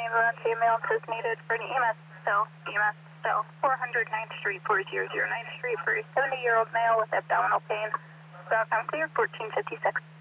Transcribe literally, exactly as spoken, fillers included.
emergency ambulance is needed for an E M S cell. E M S cell. four hundred ninth Street, four hundred ninth Street for a seventy-year-old male with abdominal pain. Route I'm clear, fourteen fifty-six.